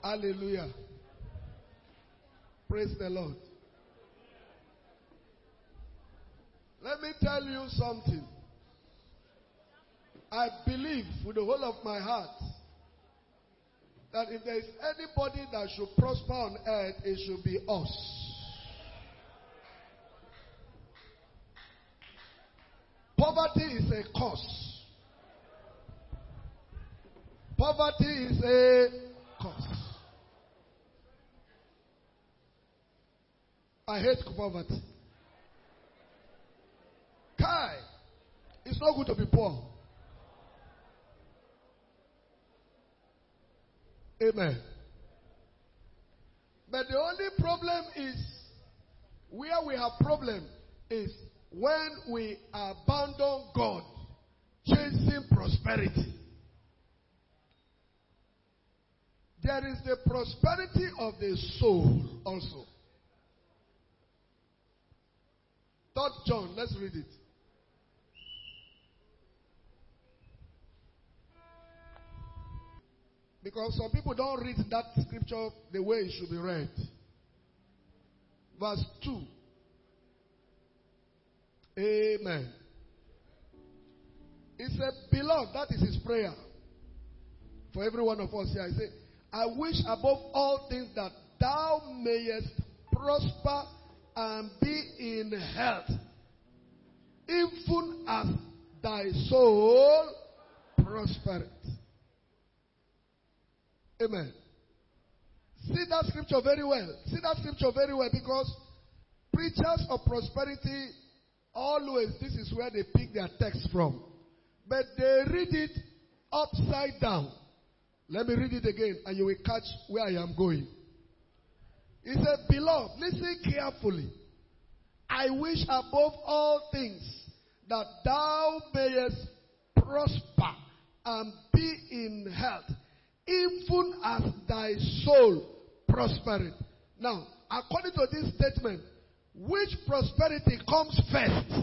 Hallelujah. Praise the Lord. Let me tell you something. I believe with the whole of my heart that if there is anybody that should prosper on earth, it should be us. Poverty is a curse. Poverty is a curse. I hate poverty. Kai, it's not good to be poor. Amen. But the only problem is, where we have problem is when we abandon God, chasing prosperity. There is the prosperity of the soul also. 3 John, let's read it. Because some people don't read that scripture the way it should be read. Verse 2. Amen. He said, beloved, that is his prayer. For every one of us here, I say, I wish above all things that thou mayest prosper and be in health, even as thy soul prospereth. Amen. See that scripture very well. See that scripture very well, because preachers of prosperity, always this is where they pick their text from. But they read it upside down. Let me read it again and you will catch where I am going. He said, beloved, listen carefully. I wish above all things that thou mayest prosper and be in health, even as thy soul prospereth. Now, according to this statement, which prosperity comes first?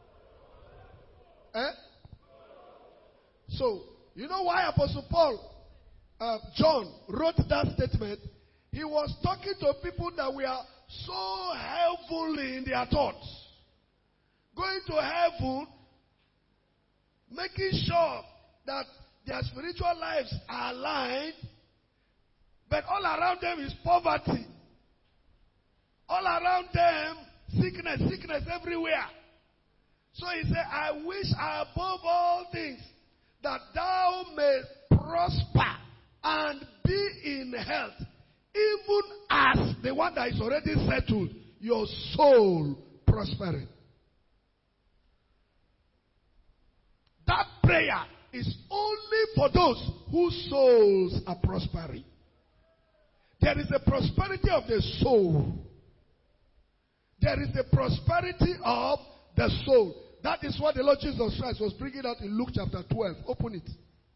So, you know why Apostle Paul, John wrote that statement? He was talking to people that were so heavenly in their thoughts. Going to heaven, making sure that their spiritual lives are aligned, but all around them is poverty. All around them, sickness everywhere. So he said, I wish above all things that thou may prosper and be in health, even as the one that is already settled, your soul prospering. That prayer is only for those whose souls are prospering. There is a prosperity of the soul. There is the prosperity of the soul. That is what the Lord Jesus Christ was bringing out in Luke chapter 12. Open it.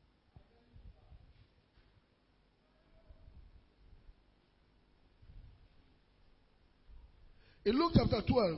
In Luke chapter 12,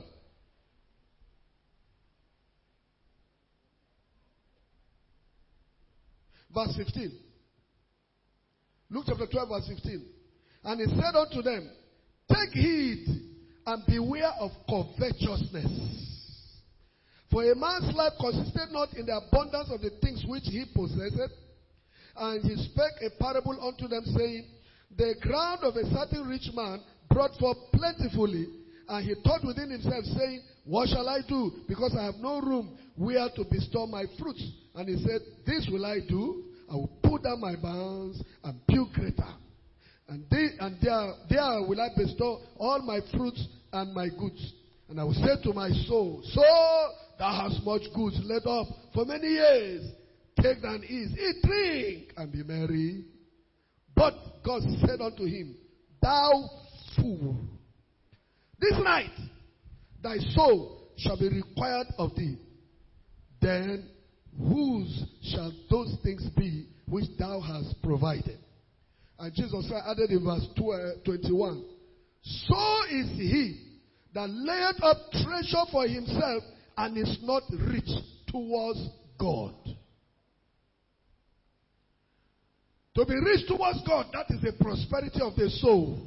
verse 15. Luke chapter 12, verse 15. And he said unto them, take heed and beware of covetousness. For a man's life consisted not in the abundance of the things which he possessed. And he spake a parable unto them, saying, the ground of a certain rich man brought forth plentifully. And he thought within himself, saying, what shall I do? Because I have no room where to bestow my fruits. And he said, this will I do. I will put down my barns and build greater. And there will I bestow all my fruits and my goods. And I will say to my soul, soul, thou hast much goods laid up for many years. Take thine ease, eat, drink, and be merry. But God said unto him, thou fool, this night thy soul shall be required of thee. Then whose shall those things be which thou hast provided? And Jesus added in verse 21, so is he that layeth up treasure for himself and is not rich towards God. To be rich towards God, that is the prosperity of the soul.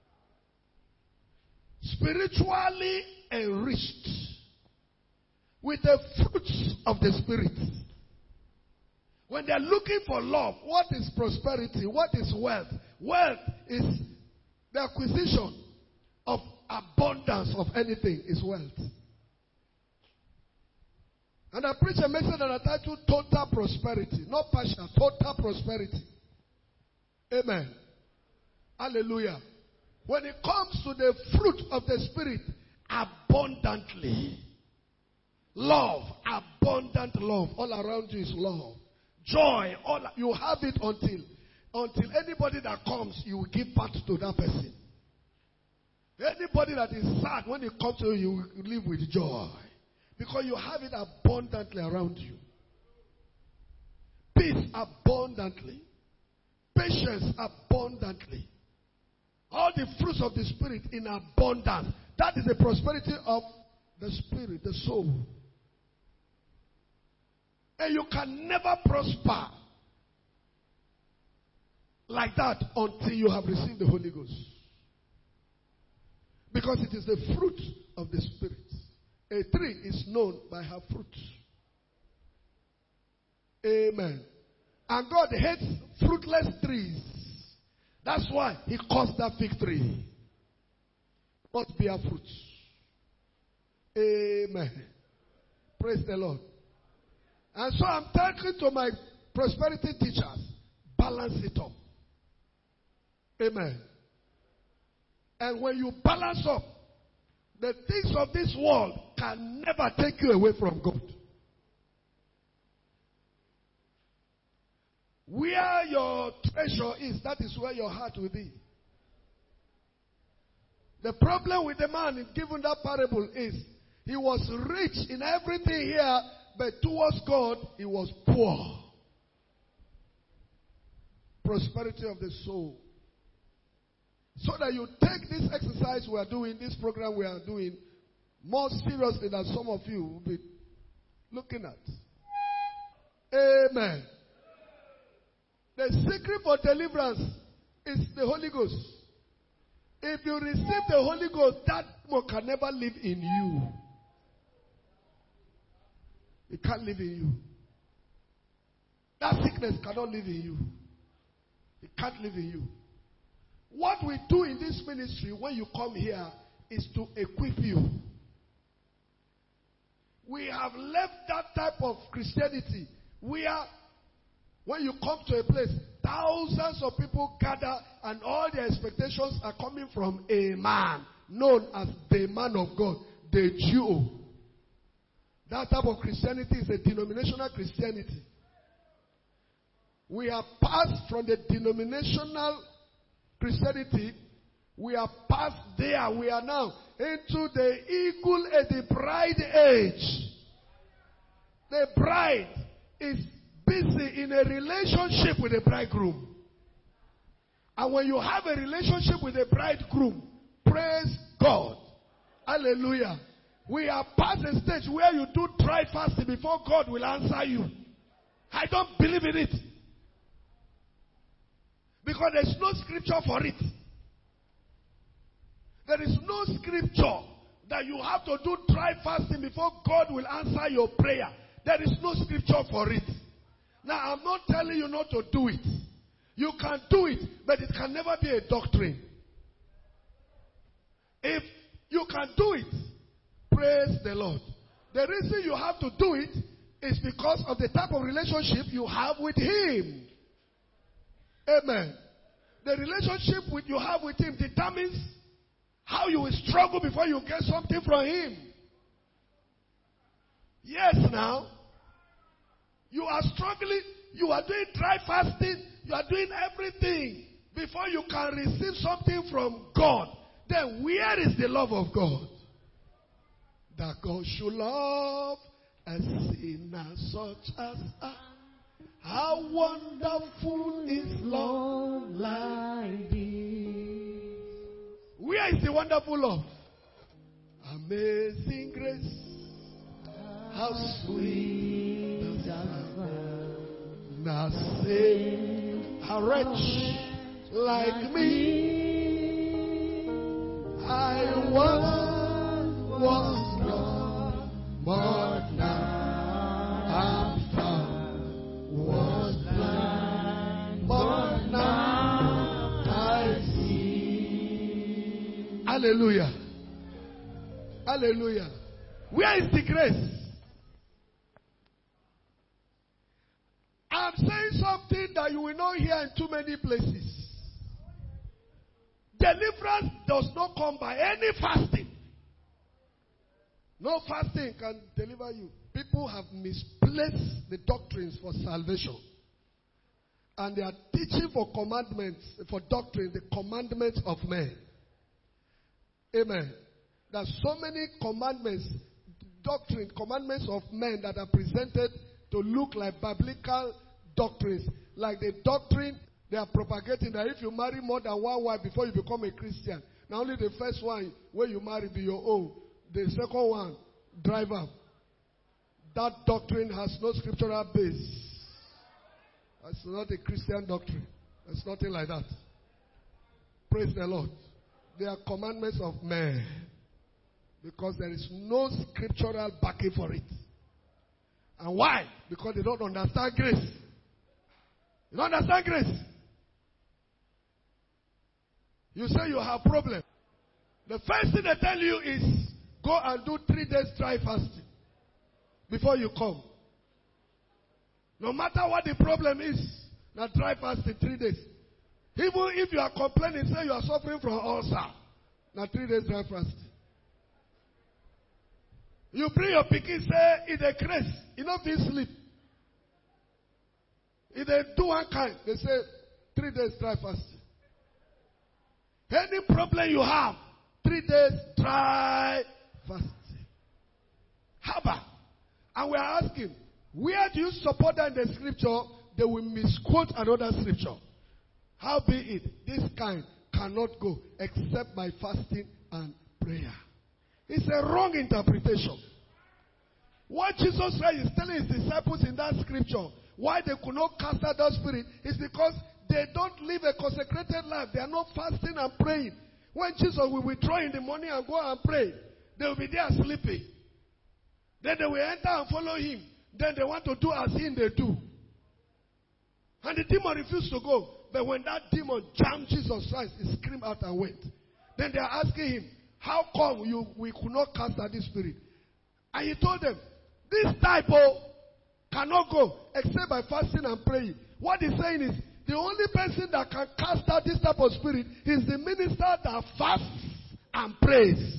Spiritually enriched with the fruits of the Spirit. When they are looking for love, what is prosperity? What is wealth? Wealth is the acquisition of abundance of anything is wealth. And I preach a message that I titled Total Prosperity. Not partial, total prosperity. Amen. Hallelujah. When it comes to the fruit of the Spirit, abundantly. Love, abundant love. All around you is love. Joy, you have it until anybody that comes, you will give part to that person. Anybody that is sad, when it comes to you, you will live with joy. Because you have it abundantly around you. Peace abundantly. Patience abundantly. All the fruits of the Spirit in abundance. That is the prosperity of the Spirit, the soul. And you can never prosper like that until you have received the Holy Ghost. Because it is the fruit of the Spirit. A tree is known by her fruit. Amen. And God hates fruitless trees. That's why He caused that fig tree. Must bear fruits. Amen. Praise the Lord. And so I'm talking to my prosperity teachers. Balance it up. Amen. And when you balance up, the things of this world can never take you away from God. Where your treasure is, that is where your heart will be. The problem with the man given that parable is he was rich in everything here, but towards God he was poor. Prosperity of the soul. So that you take this exercise we are doing, this program we are doing, more seriously than some of you will be looking at. Amen. The secret for deliverance is the Holy Ghost. If you receive the Holy Ghost, that demon can never live in you. It can't live in you. That sickness cannot live in you. It can't live in you. What we do in this ministry when you come here is to equip you. We have left that type of Christianity where when you come to a place, thousands of people gather and all their expectations are coming from a man known as the man of God, the Jew. That type of Christianity is a denominational Christianity. We have passed from the denominational Christianity, we are past there. We are now into the eagle and the bride age. The bride is busy in a relationship with the bridegroom. And when you have a relationship with the bridegroom, praise God. Hallelujah. We are past the stage where you do try fasting before God will answer you. I don't believe in it. Because there's no scripture for it. There is no scripture that you have to do dry fasting before God will answer your prayer. There is no scripture for it. Now, I'm not telling you not to do it. You can do it, but it can never be a doctrine. If you can do it, praise the Lord. The reason you have to do it is because of the type of relationship you have with Him. Amen. The relationship you have with Him determines how you will struggle before you get something from Him. Yes, now. You are struggling. You are doing dry fasting. You are doing everything before you can receive something from God. Then where is the love of God? That God should love a sinner such as I. How wonderful is love like this. Where is the wonderful love? Amazing grace. How sweet the sound that saved a wretch like me. I once was lost, but now I'm found. Was blind, but now I see. Hallelujah. Hallelujah. Where is the grace? I'm saying something that you will not hear in too many places. Deliverance does not come by any fasting. No fasting can deliver you. People have misplaced the doctrines for salvation. And they are teaching for commandments, for doctrine, the commandments of men. Amen. There are so many commandments, doctrine, commandments of men that are presented to look like biblical doctrines. Like the doctrine they are propagating that if you marry more than one wife before you become a Christian, not only the first one where you marry be your own, the second one, drive up. That doctrine has no scriptural base. It's not a Christian doctrine. It's nothing like that. Praise the Lord. They are commandments of men. Because there is no scriptural backing for it. And why? Because they don't understand grace. You don't understand grace. You say you have problem. The first thing they tell you is go and do 3 days dry fasting before you come. No matter what the problem is, now dry fasting 3 days. Even if you are complaining, say you are suffering from ulcer, now 3 days dry fasting. You bring your pikin, say, it's a grace. You don't feel sleep. If they do one kind, they say 3 days dry fasting. Any problem you have, 3 days dry fasting. How about? And we are asking, where do you support that in the scripture? They will misquote another scripture. How be it? This kind cannot go except by fasting and prayer. It's a wrong interpretation. What Jesus said is telling his disciples in that scripture, why they could not cast out that spirit, is because they don't live a consecrated life. They are not fasting and praying. When Jesus will withdraw in the morning and go and pray, they will be there sleeping. Then they will enter and follow him. Then they want to do as him they do. And the demon refused to go. But when that demon jammed Jesus Christ, he screamed out and went. Then they are asking him, how come we could not cast out this spirit? And he told them, this type cannot go except by fasting and praying. What he's saying is, the only person that can cast out this type of spirit is the minister that fasts and prays.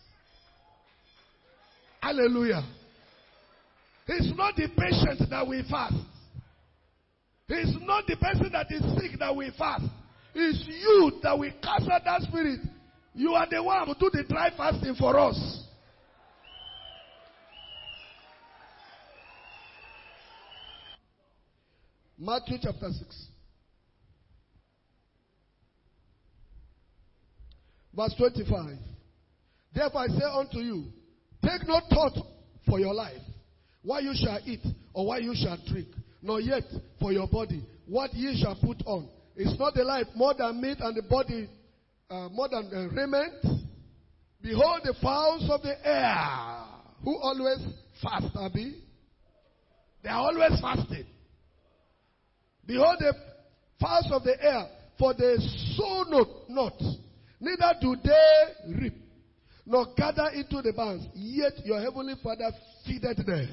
Hallelujah. It's not the patient that we fast. It's not the person that is sick that we fast. It's you that we cast out that spirit. You are the one who do the dry fasting for us. Matthew chapter 6. Verse 25. Therefore I say unto you, take no thought for your life, what you shall eat or what you shall drink, nor yet for your body, what ye shall put on. Is not the life more than meat and the body more than raiment? Behold the fowls of the air, who always fast, Abi. They are always fasting. Behold the fowls of the air, for they sow not, neither do they reap, nor gather into the barns, yet your heavenly Father feedeth them.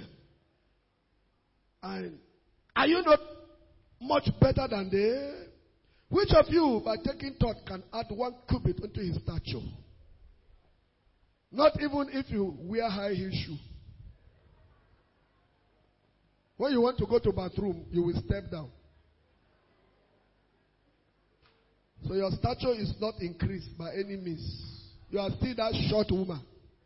And are you not much better than they? Which of you, by taking thought, can add 1 cubit unto his stature? Not even if you wear high heel shoe. When you want to go to bathroom, you will step down. So your stature is not increased by any means. You are still that short woman.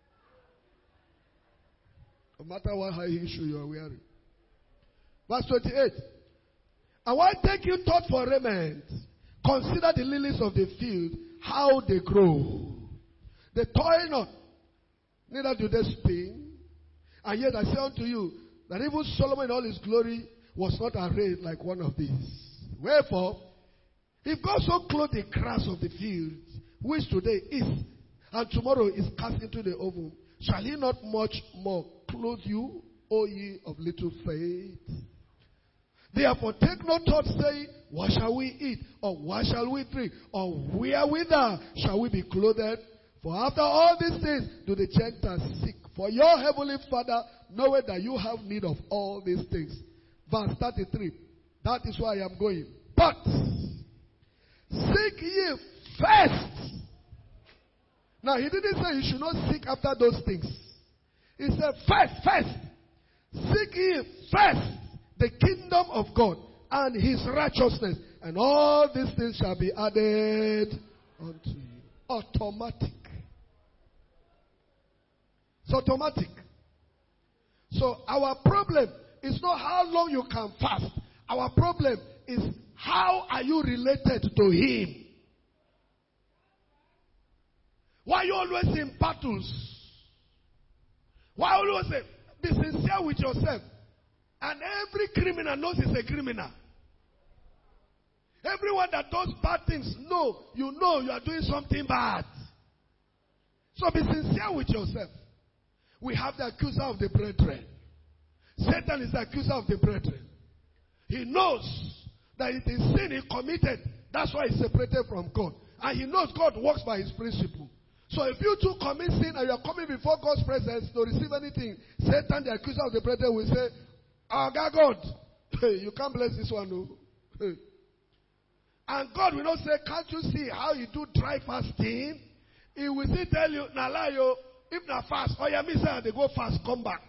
No matter what high heel shoe you are wearing. Verse 28. And why take you thought for raiment? Consider the lilies of the field, how they grow. They toil not, neither do they spin. And yet I say unto you, that even Solomon in all his glory was not arrayed like one of these. Wherefore, If God so clothed the grass of the field, which today is, and tomorrow is cast into the oven, shall he not much more clothe you, O ye of little faith? Therefore take no thought, saying, what shall we eat? Or what shall we drink? Or wherewithal shall we be clothed? For after all these things do the Gentiles seek. For your heavenly Father knoweth that you have need of all these things. Verse 33. That is where I am going. But seek ye first. Now he didn't say you should not seek after those things. He said first. Seek ye first the kingdom of God and his righteousness, and all these things shall be added unto you. Automatic. It's automatic. So our problem is not how long you can fast. Our problem is how are you related to him? Why are you always in battles? Why always say, be sincere with yourself? And every criminal knows he's a criminal. Everyone that does bad things know you are doing something bad. So be sincere with yourself. We have the accuser of the brethren. Satan is the accuser of the brethren. He knows that it is sin he committed. That's why he's separated from God. And he knows God works by his principle. So if you two commit sin and you are coming before God's presence to receive anything, Satan, the accuser of the brethren, will say, oh God, hey, you can't bless this one. No. Hey. And God will not say, can't you see how you do dry fasting? He will still tell you, Nalayo, if not fast, or you miss out, they go fast, come back.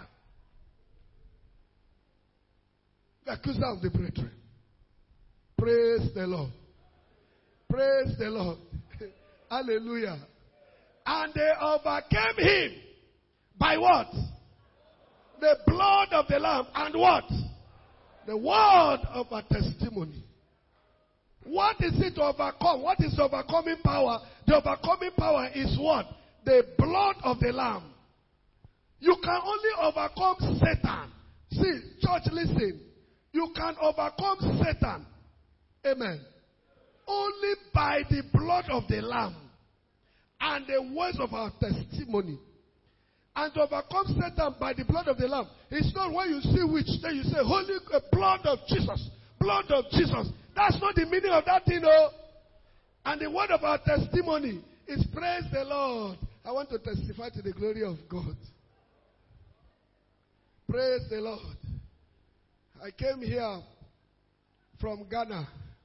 The accuser of the brethren. Praise the Lord. Praise the Lord. Hallelujah. And they overcame him by what? The blood of the Lamb and what? The word of a testimony. What is it to overcome? What is overcoming power? The overcoming power is what? The blood of the Lamb. You can only overcome Satan. See, church, listen. You can overcome Satan. Amen. Only by the blood of the Lamb and the words of our testimony. And to overcome Satan by the blood of the Lamb. It's not when you see witch, then you say, holy blood of Jesus. Blood of Jesus. That's not the meaning of that thing, no. And the word of our testimony is praise the Lord. I want to testify to the glory of God. Praise the Lord. I came here from Ghana.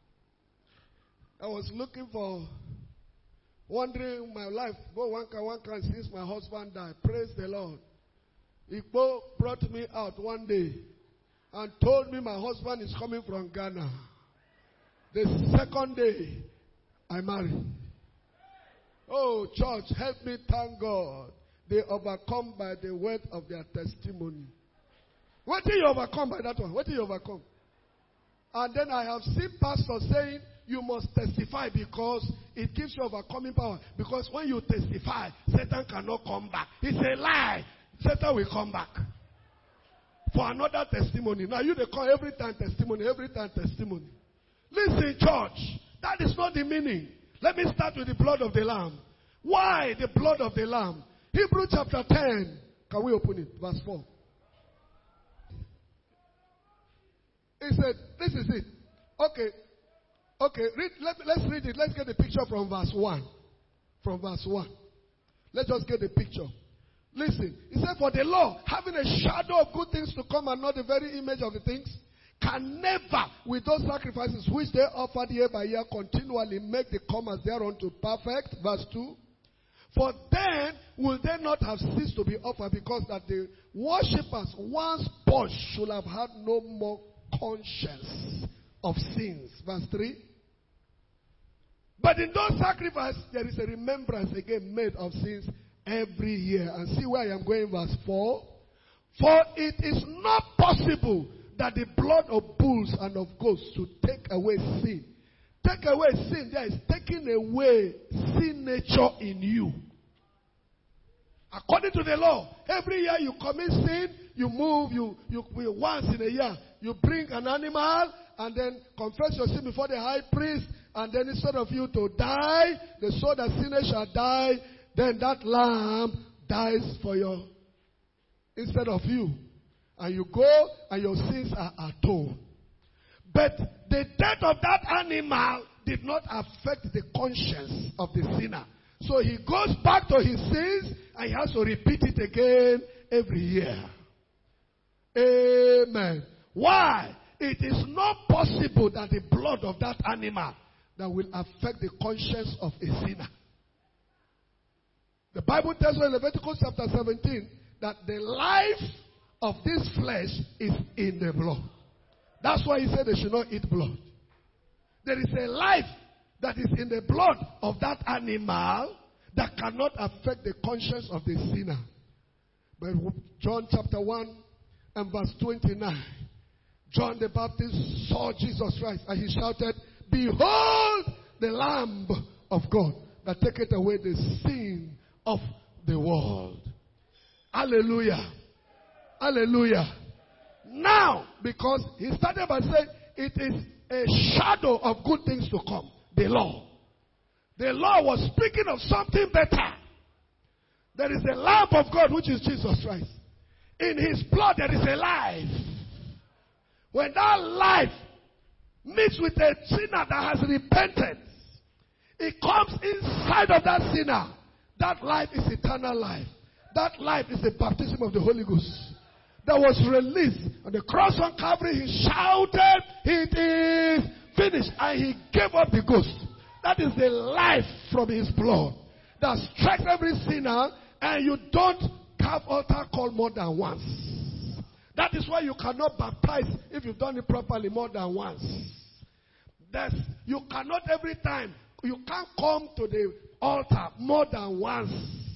I was looking for, wondering my life, go one can since my husband died. Praise the Lord. Igbo brought me out one day and told me my husband is coming from Ghana. The second day, I married. Oh, church, help me thank God. They overcome by the word of their testimony. What did you overcome by that one? What did you overcome? And then I have seen pastors saying, you must testify because it gives you overcoming power. Because when you testify, Satan cannot come back. It's a lie. Satan will come back for another testimony. Now you they call every time testimony. Listen, church, that is not the meaning. Let me start with the blood of the Lamb. Why the blood of the Lamb? Hebrews chapter 10. Can we open it? Verse 4. He said, this is it. Okay, let's read it. Let's get the picture from verse 1. From verse 1. Let's just get the picture. Listen, he said, for the law, having a shadow of good things to come and not the very image of the things, can never, with those sacrifices which they offered year by year, continually make the comers thereunto perfect. Verse 2. For then will they not have ceased to be offered, because that the worshippers once purged should have had no more conscience of sins. Verse 3. But in those sacrifices, there is a remembrance again made of sins every year. And see where I am going, verse 4. For it is not possible that the blood of bulls and of goats should take away sin. Take away sin, there is taking away sin nature in you. According to the law, every year you commit sin, you move, you once in a year, you bring an animal and then confess your sin before the high priest, And then instead of you to die, the soul that sinners shall die, then that lamb dies for your, instead of you. And you go and your sins are atoned. But the death of that animal did not affect the conscience of the sinner. So he goes back to his sins and he has to repeat it again every year. Amen. Why? It is not possible that the blood of that animal that will affect the conscience of a sinner. The Bible tells us in Leviticus chapter 17 that the life of this flesh is in the blood. That's why he said they should not eat blood. There is a life that is in the blood of that animal that cannot affect the conscience of the sinner. But John chapter 1 and verse 29. John the Baptist saw Jesus Christ and he shouted, "Behold the Lamb of God that taketh away the sin of the world." Hallelujah. Hallelujah. Now, because he started by saying it is a shadow of good things to come. The law. The law was speaking of something better. There is a Lamb of God, which is Jesus Christ. In his blood there is a life. When that life meets with a sinner that has repented, it comes inside of that sinner. That life is eternal life. That life is the baptism of the Holy Ghost that was released on the cross on Calvary. He shouted, "It is finished," and he gave up the ghost. That is the life from his blood that strikes every sinner, and you don't have altar call more than once. That is why you cannot baptize if you've done it properly more than once. You cannot every time. You can't come to the altar more than once.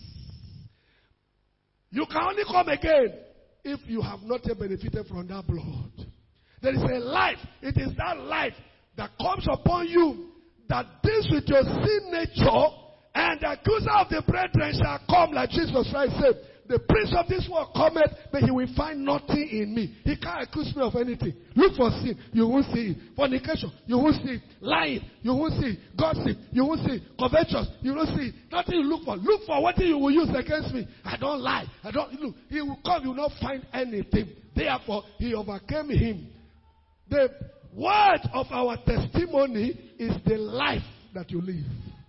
You can only come again if you have not yet benefited from that blood. There is a life. It is that life that comes upon you that deals with your sin nature, and the accuser of the brethren shall come, like Jesus Christ said. The prince of this world cometh, but he will find nothing in me. He can't accuse me of anything. Look for sin, you won't see it. Fornication, you won't see it. Lying, you won't see it. Gossip, you won't see it. Covetous, you won't see it. Nothing you look for. Look for what you will use against me. I don't lie. Look, he will come, you will not find anything. Therefore, he overcame him. The word of our testimony is the life that you live.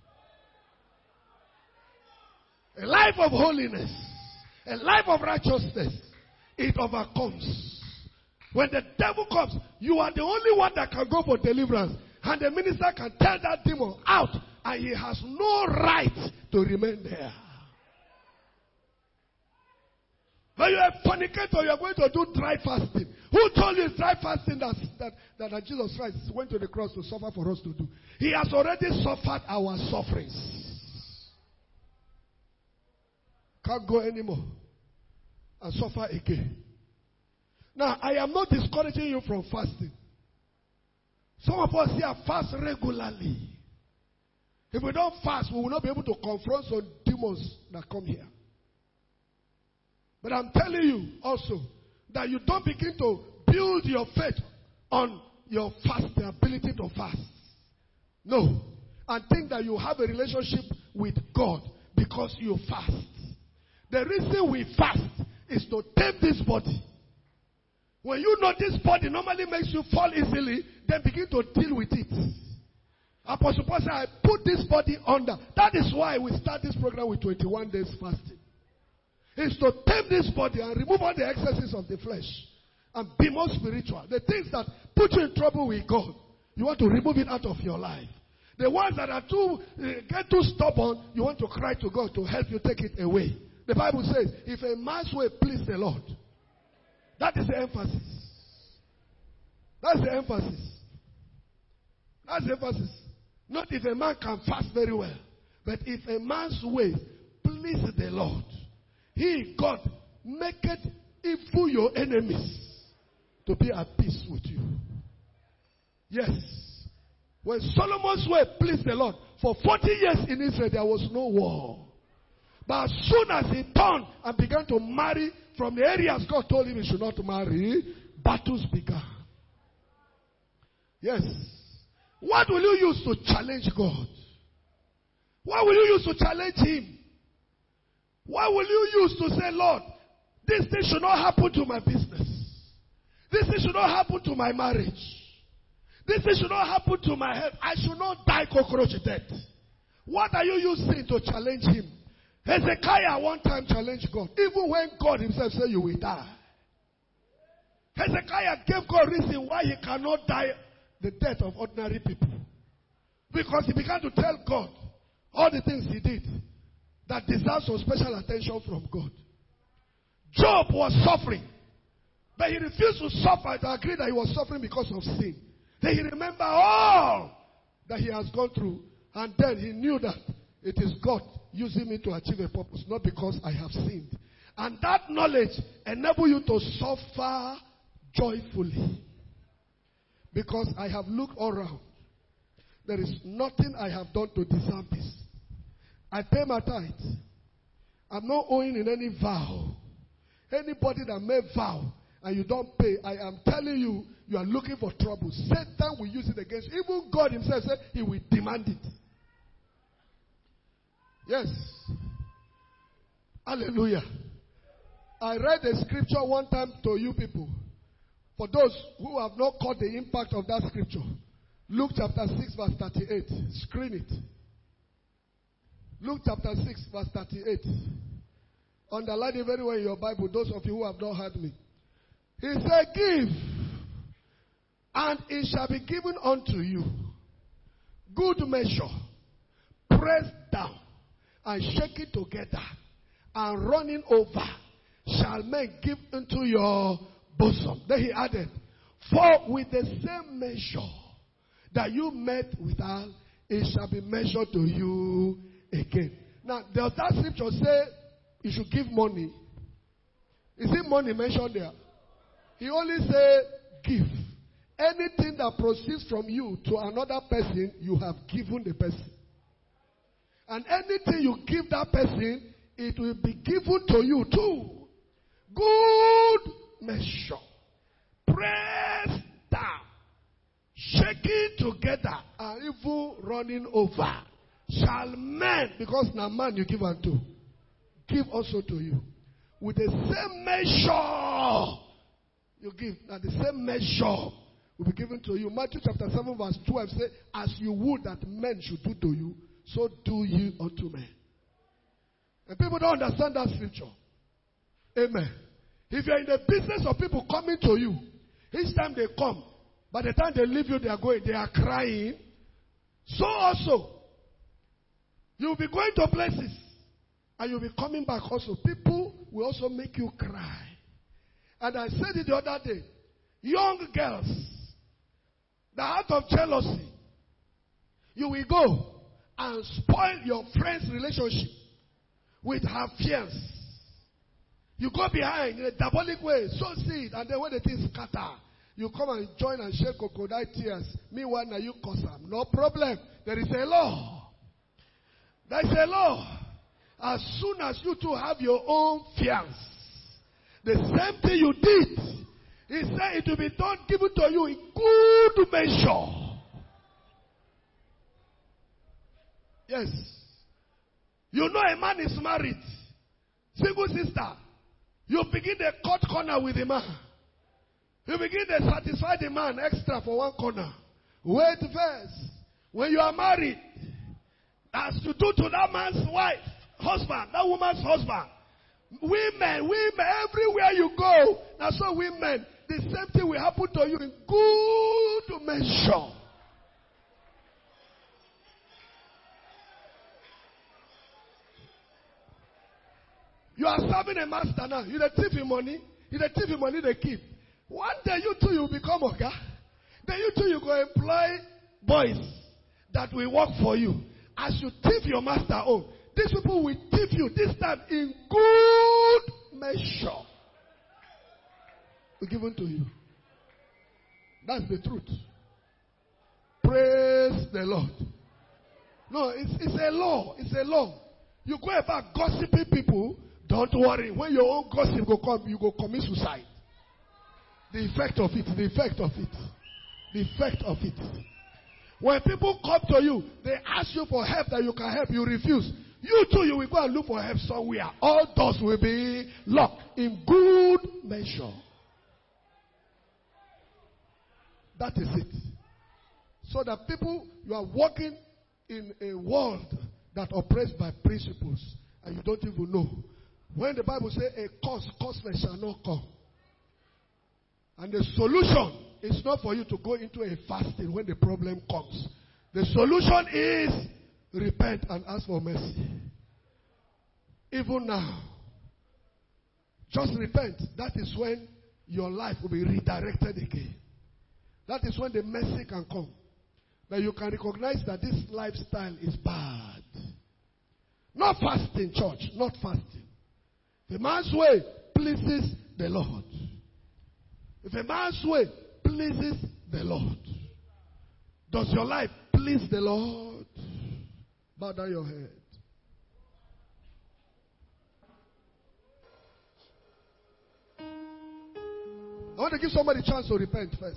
A life of holiness. A life of righteousness. It overcomes. When the devil comes, you are the only one that can go for deliverance. And the minister can tell that demon out. And he has no right to remain there. When you are a fornicator, you are going to do dry fasting. Who told you it's dry fasting that Jesus Christ went to the cross to suffer for us to do? He has already suffered our sufferings. Can't go anymore and suffer again. Now, I am not discouraging you from fasting. Some of us here fast regularly. If we don't fast, we will not be able to confront some demons that come here. But I'm telling you also that you don't begin to build your faith on your fast, the ability to fast. No. And think that you have a relationship with God because you fast. The reason we fast is to tame this body. When you know this body normally makes you fall easily, then begin to deal with it. Apostle Paul said, I put this body under. That is why we start this program with 21 days fasting. It's to tame this body and remove all the excesses of the flesh and be more spiritual. The things that put you in trouble with God, you want to remove it out of your life. The ones that are get too stubborn, you want to cry to God to help you take it away. The Bible says, if a man's way please the Lord, that is the emphasis. That's the emphasis. That's the emphasis. Not if a man can fast very well, but if a man's way please the Lord, he, God, maketh evil your enemies to be at peace with you. Yes. When Solomon's way pleased the Lord, for 40 years in Israel there was no war. But as soon as he turned and began to marry from the areas God told him he should not marry, battles began. Yes. What will you use to challenge God? What will you use to challenge Him? What will you use to say, Lord, this thing should not happen to my business. This thing should not happen to my marriage. This thing should not happen to my health. I should not die cockroach death. What are you using to challenge Him? Hezekiah one time challenged God. Even when God Himself said you will die. Hezekiah gave God reason why he cannot die the death of ordinary people. Because he began to tell God all the things he did that deserve some special attention from God. Job was suffering. But he refused to suffer to agree that he was suffering because of sin. Then he remembered all that he has gone through. And then he knew that it is God using me to achieve a purpose, not because I have sinned. And that knowledge enables you to suffer joyfully. Because I have looked all around. There is nothing I have done to deserve this. I pay my tithe. I'm not owing in any vow. Anybody that may vow and you don't pay, I am telling you, you are looking for trouble. Satan will use it against you. Even God Himself said He will demand it. Yes. Hallelujah. I read a scripture one time to you people. For those who have not caught the impact of that scripture, Luke chapter 6 verse 38. Screen it. Luke chapter 6 verse 38. Underline it very well in your Bible, those of you who have not heard me. He said, give, and it shall be given unto you. Good measure, pressed down, and shaken together, and running over, shall men give into your bosom. Then he added, for with the same measure that you met withal, it shall be measured to you again. Now, does that scripture say you should give money? Is it money mentioned there? He only said give. Anything that proceeds from you to another person, you have given the person. And anything you give that person, it will be given to you too. Good measure, pressed down, shaking together, and even running over, shall men, because now man you give unto, give also to you. With the same measure you give, now the same measure will be given to you. Matthew chapter 7 verse 12 says, as you would that men should do to you, so do ye unto men. And people don't understand that scripture. Amen. If you're in the business of people coming to you, each time they come, by the time they leave you, they are crying. So also, you'll be going to places, and you'll be coming back also. People will also make you cry. And I said it the other day, young girls, the heart of jealousy, you will go and spoil your friend's relationship with her fiance. You go behind in a diabolic way, sow seed, and then when the things scatter, you come and join and shed crocodile tears. Meanwhile, now you cause them. No problem. There is a law. There is a law. As soon as you two have your own fiance, the same thing you did, he said it will be done, given to you in good measure. Yes. You know a man is married. Single sister. You begin the cut corner with the man. You begin to satisfy the man extra for one corner. Wait first. When you are married, as you do to that man's wife, husband, that woman's husband. Women, everywhere you go, that's so women, the same thing will happen to you in good measure. You are serving a master now. You dey thief him money. You dey thief him money they keep. One day you too you become oga. Then you too you go employ boys that will work for you. As you thief your master own, these people will thief you this time in good measure. We're given to you. That's the truth. Praise the Lord. No, it's a law. It's a law. You go about gossiping people. Don't worry. When your own gossip go come, you go commit suicide. The effect of it. The effect of it. The effect of it. When people come to you, they ask you for help that you can help, you refuse. You too, you will go and look for help somewhere. All doors will be locked in good measure. That is it. So that people, you are walking in a world that operates by principles and you don't even know. When the Bible says a causeless shall not come. And the solution is not for you to go into a fasting when the problem comes. The solution is repent and ask for mercy. Even now, just repent. That is when your life will be redirected again. That is when the mercy can come. That you can recognize that this lifestyle is bad. Not fasting, church. Not fasting. If a man's way pleases the Lord. If a man's way pleases the Lord. Does your life please the Lord? Bow down your head. I want to give somebody a chance to repent first.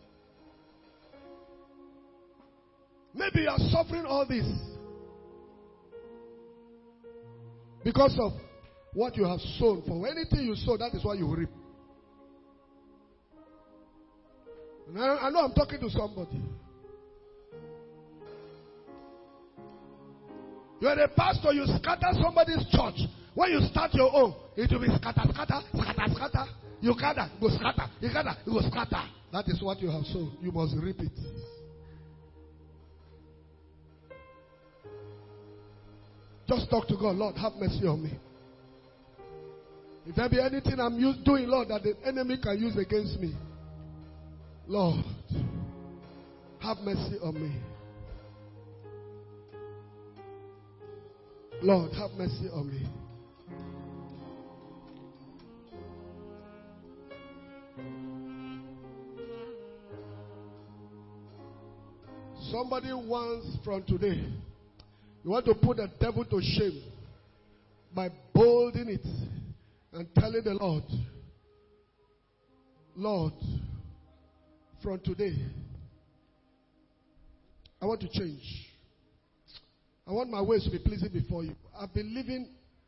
Maybe you are suffering all this because of what you have sown. For anything you sow, that is what you will reap. And I know I'm talking to somebody. You are a pastor, you scatter somebody's church. When you start your own, it will be scatter, scatter, scatter, scatter. You gather, go scatter. You gather, you go scatter. That is what you have sown. You must reap it. Just talk to God. Lord, have mercy on me. If there be anything I'm doing, Lord, that the enemy can use against me, Lord, have mercy on me. Lord, have mercy on me. Somebody wants from today, you want to put the devil to shame by bolding it and telling the Lord, Lord, from today, I want to change. I want my ways to be pleasing before you. I've been living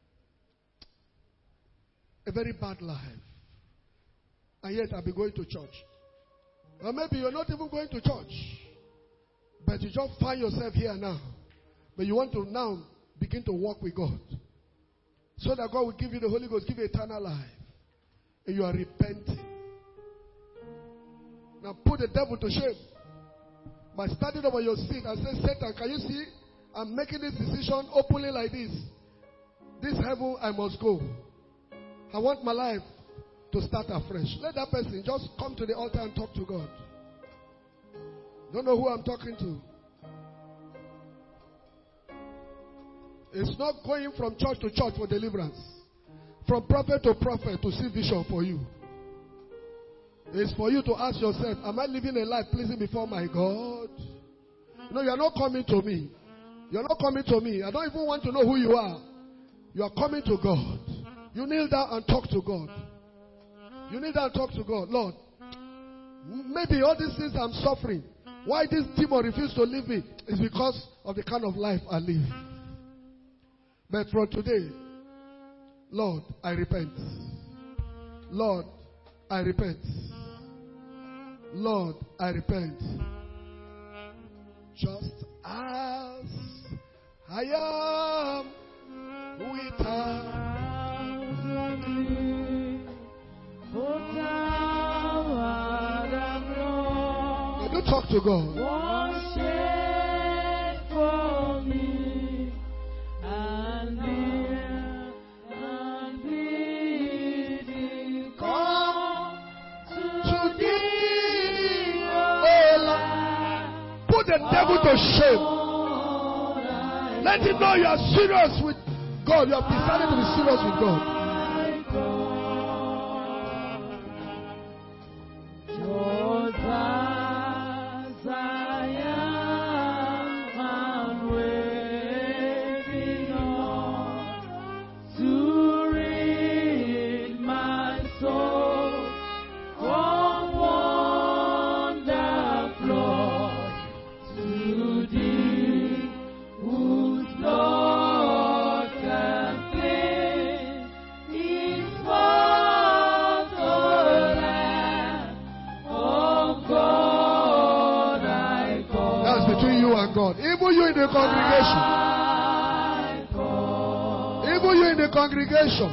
a very bad life. And yet I've been going to church. Or maybe you're not even going to church. But you just find yourself here now. But you want to now begin to walk with God. So that God will give you the Holy Ghost, give you eternal life. And you are repenting. Now put the devil to shame. By standing over your seat and say, Satan, can you see? I'm making this decision openly like this. This heaven, I must go. I want my life to start afresh. Let that person just come to the altar and talk to God. Don't know who I'm talking to. It's not going from church to church for deliverance. From prophet to prophet to see vision for you. It's for you to ask yourself, am I living a life pleasing before my God? No, you are not coming to me. You are not coming to me. I don't even want to know who you are. You are coming to God. You kneel down and talk to God. You kneel down and talk to God. Lord, maybe all these things I'm suffering, why this demon refuses to leave me is because of the kind of life I live. But from today, Lord, I repent. Lord, I repent. Lord, I repent. Just as I am without thee, you talk to God. Wash it for me and bid thee come to thee, Oh Lord, put the devil to shame. Let him know you are serious with God. You have decided to be serious with God. God. Even you in the congregation. Even you in the congregation.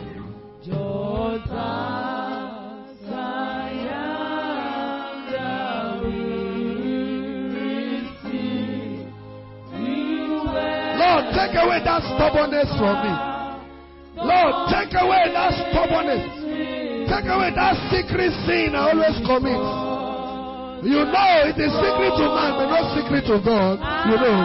Lord, take away that stubbornness from me. Lord, take away that stubbornness. Take away that secret sin I always commit. You know it is secret to man, but not secret to God. You know.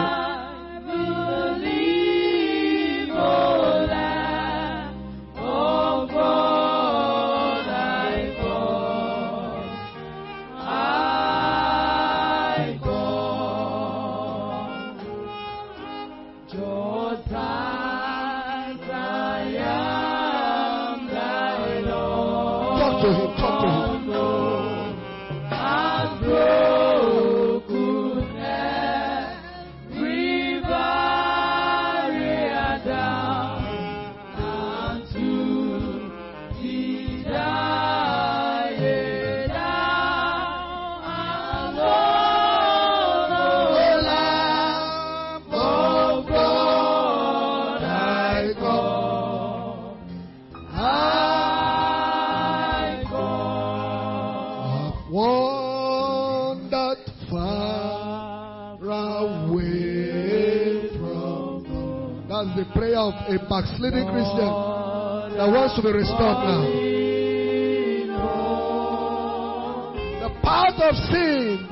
The prayer of a backsliding Christian that wants to be restored now. The path of sin,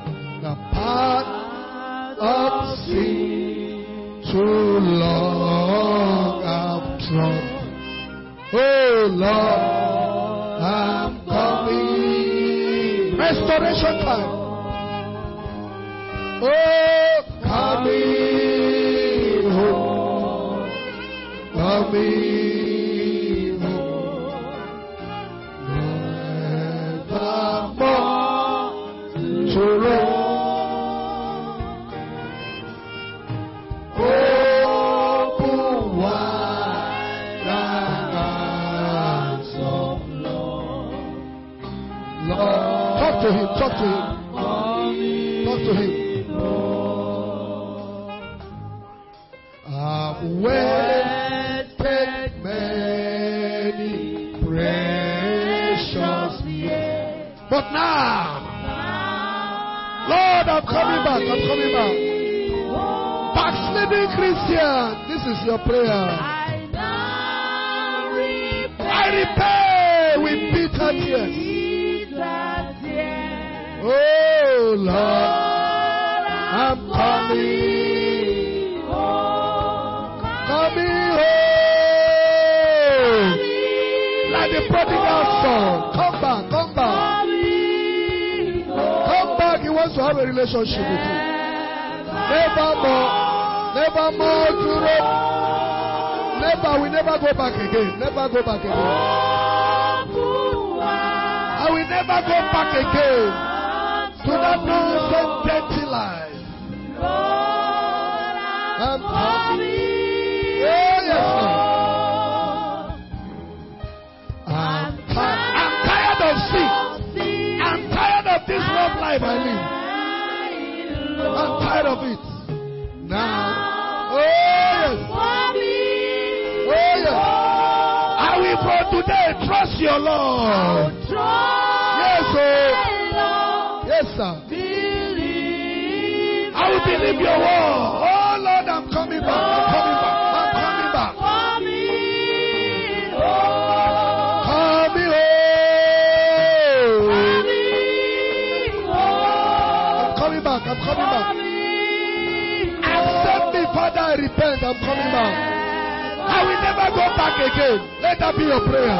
too long I've trodden. Oh Lord, I'm coming. Restoration time. Oh, coming home. Coming home. Nevermore to roam. Talk to him. Talk to him. I've waited many precious years, but now, Lord, I'm coming back. Backsliding Christian, this is your prayer. I repay with bitter tears. Oh Lord, I'm coming home. Like the prodigal son. Come back. Come back. He wants to have a relationship with you. Never more to roam. We never go back again. I will never go back again to that nonsense dirty life. I'm coming. Oh, yes, Lord. I'm tired of sin. I'm tired of this rough life I live. I'm tired of it. Now. Oh, yes. I will from today trust your Lord. Yes, sir. Yes, sir. I will believe your word. Oh, Lord, I'm coming back. Coming home. I'm coming back. Accept me, Father, I repent. I'm coming back. I will never go back again. Let that be your prayer.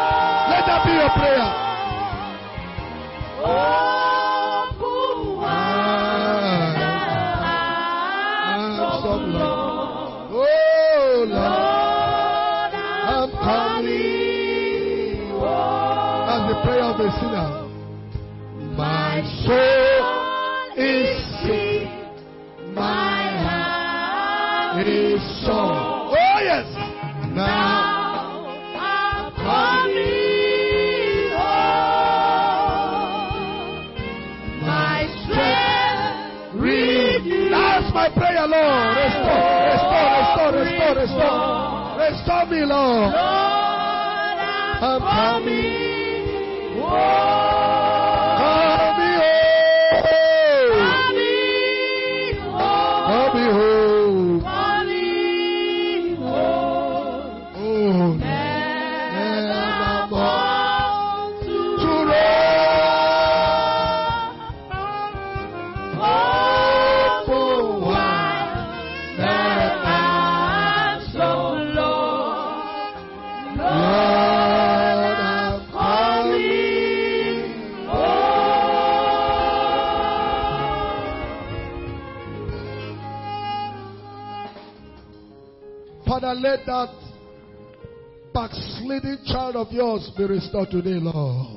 Oh Lord, I'm coming. That's the prayer of a sinner. My soul is sick, my heart is sore. Oh yes. Now I'm coming home. My strength renewed. That's my your prayer, Lord. Restore me, Lord. I'm coming. Coming home. Oh, nevermore to open wide that I'm so Lord, I'm coming home. Father, let that backsliding child of yours be restored today, Lord.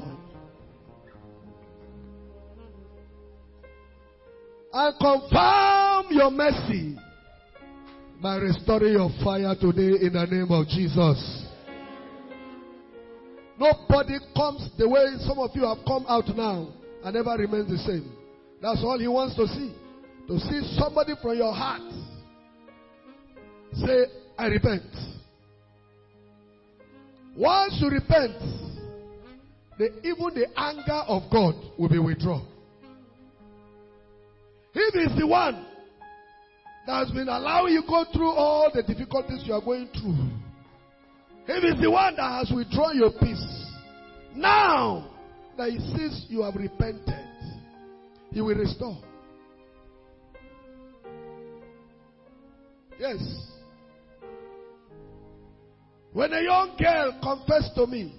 And confirm your mercy by restoring your fire today in the name of Jesus. Nobody comes the way some of you have come out now and never remains the same. That's all he wants to see. To see somebody from your heart say, I repent. Once you repent, even the anger of God will be withdrawn. If it's the one that has been allowing you go through all the difficulties you are going through, if it's the one that has withdrawn your peace, now that he sees you have repented, he will restore. Yes. When a young girl confessed to me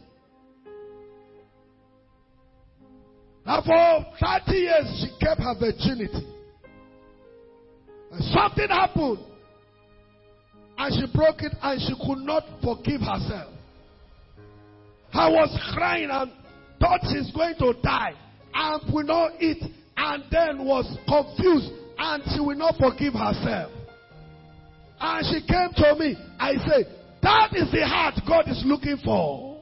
that for 30 years she kept her virginity, and something happened and she broke it and she could not forgive herself. I was crying and thought she's going to die and will not eat, and then was confused and she will not forgive herself. And she came to me. I said, that is the heart God is looking for.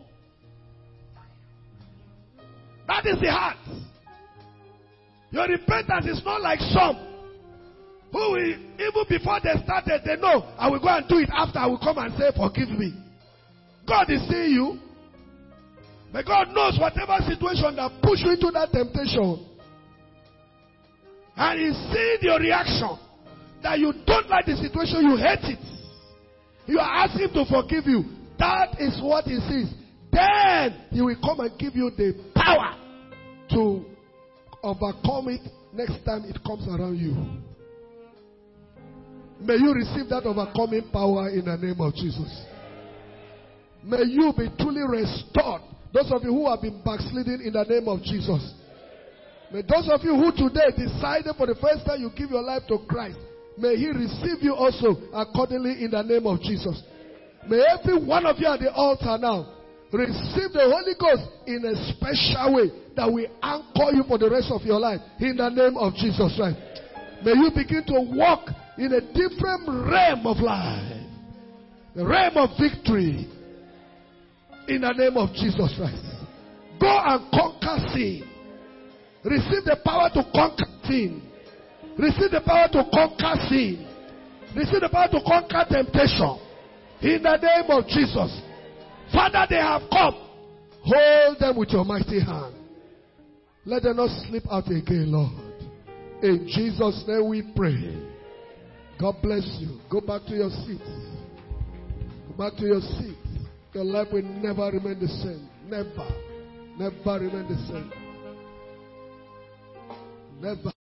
That is the heart. Your repentance is not like some who will, even before they started, they know, I will go and do it after. I will come and say, forgive me. God is seeing you. But God knows whatever situation that pushed you into that temptation. And He sees your reaction. That you don't like the situation, you hate it. You are asking Him to forgive you. That is what He sees. Then He will come and give you the power to overcome it next time it comes around you. May you receive that overcoming power in the name of Jesus. May you be truly restored. Those of you who have been backsliding, in the name of Jesus. May those of you who today decided for the first time you give your life to Christ, may He receive you also accordingly in the name of Jesus. May every one of you at the altar now receive the Holy Ghost in a special way that will anchor you for the rest of your life in the name of Jesus Christ. May you begin to walk in a different realm of life, the realm of victory in the name of Jesus Christ. Go and conquer sin. Receive the power to conquer sin. Receive the power to conquer sin. Receive the power to conquer temptation. In the name of Jesus. Father, they have come. Hold them with your mighty hand. Let them not slip out again, Lord. In Jesus' name we pray. God bless you. Go back to your seat. Go back to your seat. Your life will never remain the same. Never. Never remain the same. Never.